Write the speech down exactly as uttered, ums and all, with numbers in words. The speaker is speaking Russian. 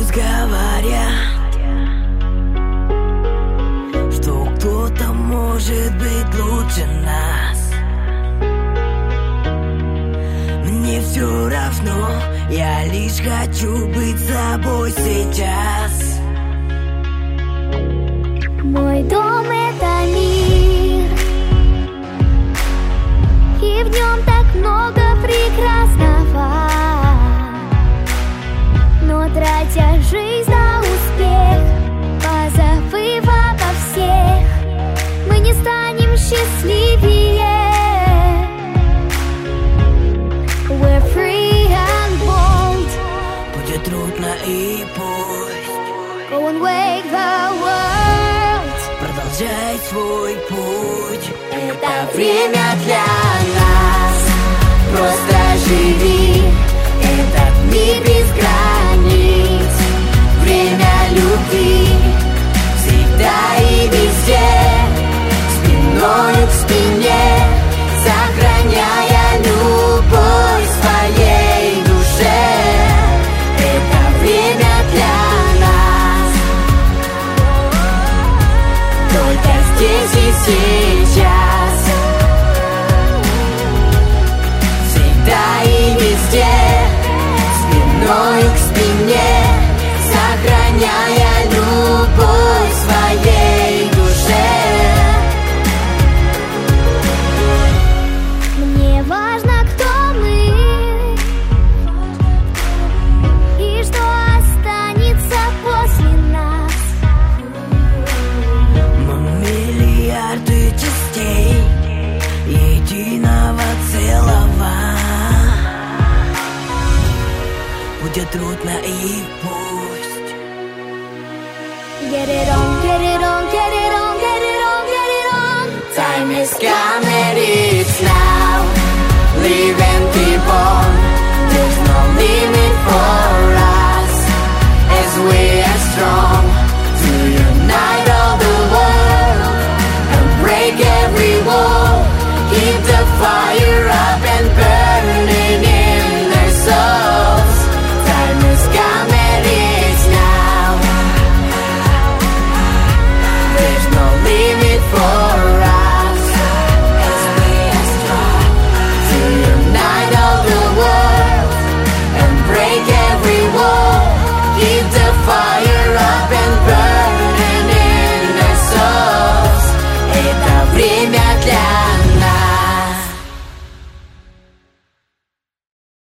Пусть говорят, что кто-то может быть лучше нас. Мне все равно, я лишь хочу быть собой сейчас. Мой дом — это мир, и в нем так много прекрасного. Но тратя жизнь на успех, позабыв обо всех, мы не станем счастливее. We're free and bold. Будет трудно и пусть. Go and wake the world. Продолжай свой путь. Это время для нас. Просто живи. Этот мир без границ. Время любви. Всегда и везде. Спиною к спине. Сохраняя любовь своей душе. Это время для нас. Только здесь и сейчас. Всегда и везде. Спиною к спине. Сохраняя любовь своей душе. Мне важно, кто мы и что останется после нас. Мы миллиарды частей единого целого. Будет трудно и пусть. Get it on, get it on, get it on, get it on, get it on. Time is come and it's now. Live